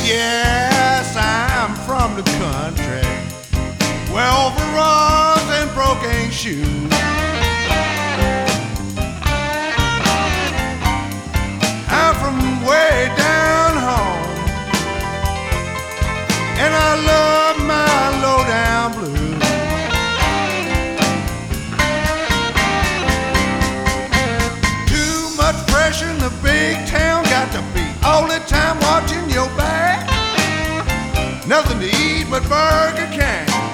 yes, I'm from the country where overalls and broke shoes